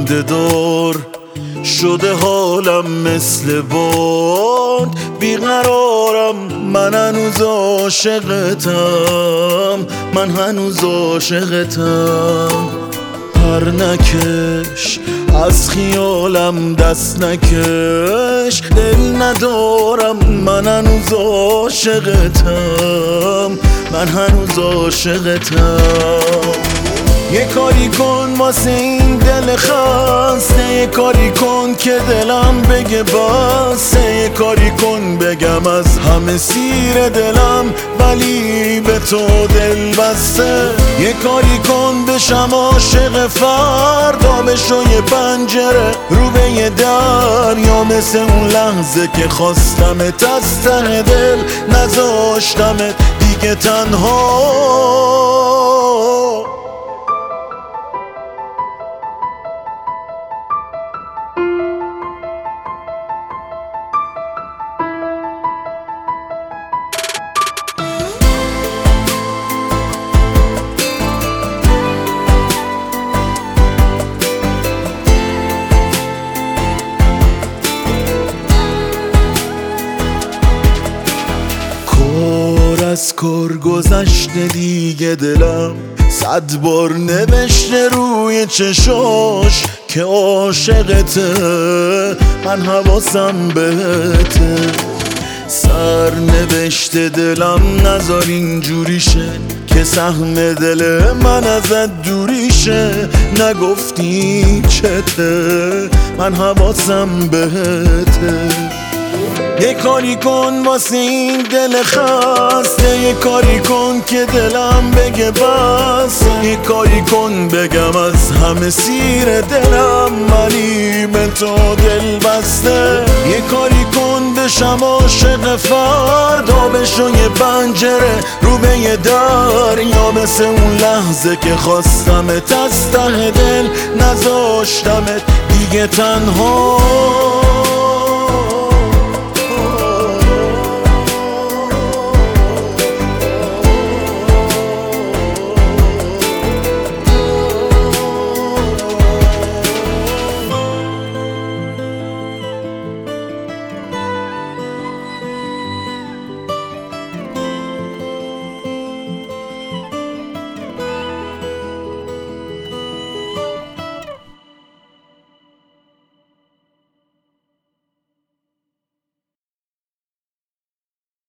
خنده دار شده حالم مثل باد بیقرارم، من هنوز عاشقتم، من هنوز عاشقتم. پر نکش از خیالم دست نکش، دل ندارم، من هنوز عاشقتم، من هنوز عاشقتم. یه کاری کن واسه این دل خسته، یه کاری کن که دلم بگه بسه، یه کاری کن بگم از همه سیر دلم ولی به تو دل بسته. یه کاری کن بشم عاشق فردا، بشو یه پنجره رو به یه دریا، مثل اون لحظه که خواستمت از ته دل نذاشتمت دیگه تنها. از کار گذشته دیگه دلم 100 بار نوشته روی چشاش که عاشقته، من حواسم بهته. سر نوشته دلم نذار اینجوری شه که سهم دل من ازت دوری شه، نگفتی چته، من حواسم بهته. یه کاری کن واسه این دل خسته، یه کاری کن که دلم بگه بس، یه کاری کن بگم از همه سیر دلم ولی به تو دل بسته. یه کاری کن بشم عاشق فردا، بشو یه پنجره رو به یه دریا، مثل اون لحظه که خواستمت از ته دل نذاشتمت دیگه تنها.